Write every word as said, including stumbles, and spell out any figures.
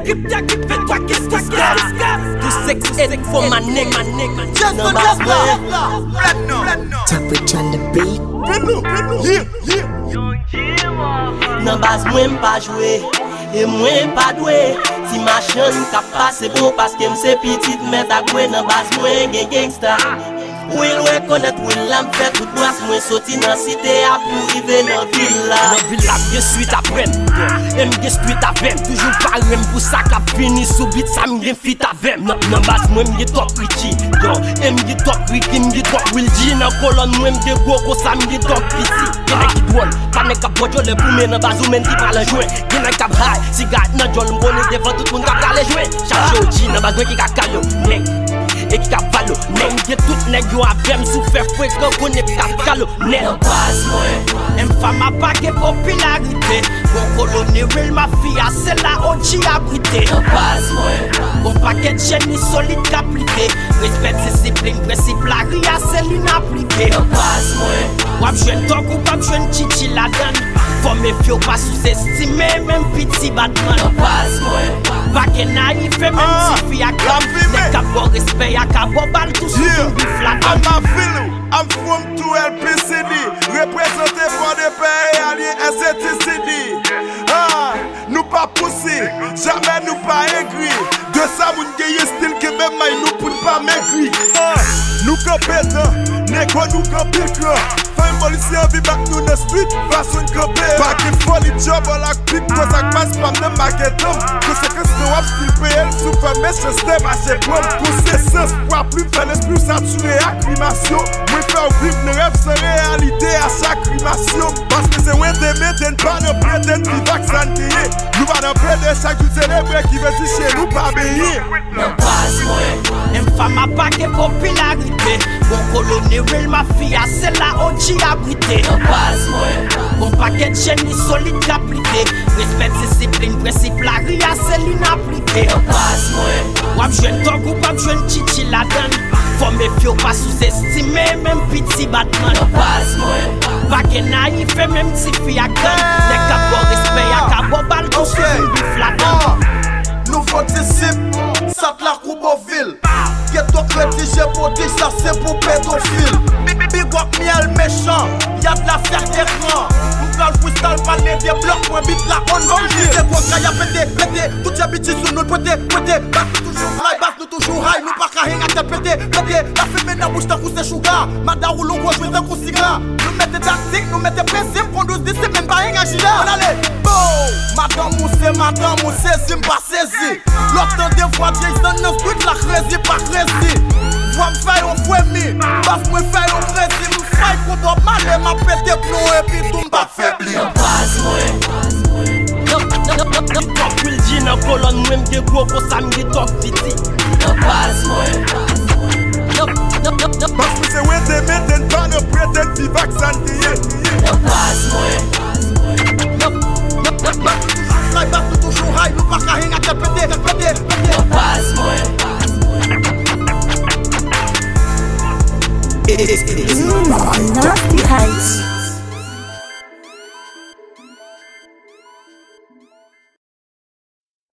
grip ta grip fais-toi qu'est-ce que c'est. Tout sexe et for my neck, my neck, my neck. Just No for bas just mwen. love. Temperature on the beat. Yeah, yeah. Nan bas mwen pa jwe, e mwen pa dwe. Si machin ka pase bon paske mse pitit met a gwe. Nan bas mwen gen gangsta. Will we connect, will lam fait tout moi mwen soti nan cité a pou rive nan villa. Nan villa bien suite apren, em gen street avem. Toujours parem pou sa ka fini sou beat sa m gen fit avem. Nan bas mwen gen top Ricky, yo, em gen top Ricky, m gen top Will G. Nan kolon mwen gen gogo sa m gen top Piti. Gen ek drôle, pa nek ka bojo le pou men nan bas ou men ki pale jouen. Gen ek ka high, sigat nan jol m bone devant tout moun ka pale jouen. Charge O G nan bas mwen ki ka kalo, nek. Et cavalo, nem get tout nèg yo avem sou fè fwe kon konè cavalo. Nan bas mwen, em fama pa ke popularité. Bon colonel mafia, c'est la O G abrité. Nan bas mwen, bon paquet génie solide qu'appliqué. Respect discipline, principe la ria c'est l'inappliqué. Nan bas mwen, wap jwen tok ou wap jwen chichi la dan. Faut me fio pas sous-estimer même petit Batman. Nan bas mwen, pa ke naïf et même si fi a kam. Nèg ka bon respect a ka bon bal tout sou fin bif la I'm a feel I'm from two L P C D. Représenté par des pays alliés S T C D. Ah, nous pas pousser, jamais nous pas aigri. De ça moun gaye style que même maille nous pour pas maigri. Ah, nous compétents, négo nous compétents. Femme policier en vie back nous dans street, façon camper. Pas qu'il faut les job à la pique, cause ça passe pas de maquetom. Conséquence de wap style P L, sous fameux système assez bon. Conséquence, pour plus faire l'esprit saturé acclimation. Moi faire vivre nos rêves sans réalité à chaque climation. Parce que c'est ouais de mettre pas de prétendre qui vacciné. Nous va dans près de chaque célèbre qui veut dire chez nous pas bénir. Nan bas mwen, em fama pa ke popularité. Bon colonel mafia, c'est la O G abrité. Nan bas mwen, bon paquet génie solide qu'appliqué. Respect discipline, principe la ria c'est l'inappliqué. Nan bas mwen, wap jwen tok ou wap jwen chichi la dan. Faut me fio pas sous-estimer même petit Batman. Nan bas mwen, pa ke naïf et même si fi a gan. Nèg ka bon respect a ka bon bal tout sou fin bif la dan. Nouveau disciple, ça te la coupe au fil. Get ton crédit, j'ai pour dire ça c'est pour pédophile. Big up miel méchant, y'a de la faire d'écran. M'gal freestyle parler des blocs, moi bit la on va dire. C'est quoi qu'il y a pété, pété, tout y'a biti sous nous pété, pété. Basse nous toujours high, basse nous toujours high, nous pas qu'à hang à te pété, pété. La fumée n'a bouche d'un coup c'est sugar, madame ou l'on jouer d'un coup cigare. Nous mettez tactique, nous mettez principe, qu'on douce d'ici même pas hang à gila. On allait, bon, madame ou c'est madame ou c'est sim pas saisi. L'autre des fois, Jason ne street la crazy, pas crazy. Vois m'faille au fouemi, basse moi faille au crazy. M'faille pour Bob Marley, m'a pété plomb et puis tout m'pas faibli. Nan bas mwen, nan top Will G nan kolon mwen gen gogo sa m gen top Piti. Nan bas mwen, parce que c'est ouais de mettre pas de prétendre qui vacciné. Nan bas mwen, High, basse nous toujours high, nous pas qu'à hang à te pété, pété, pété. nan bas mwen. It's, it's, it's,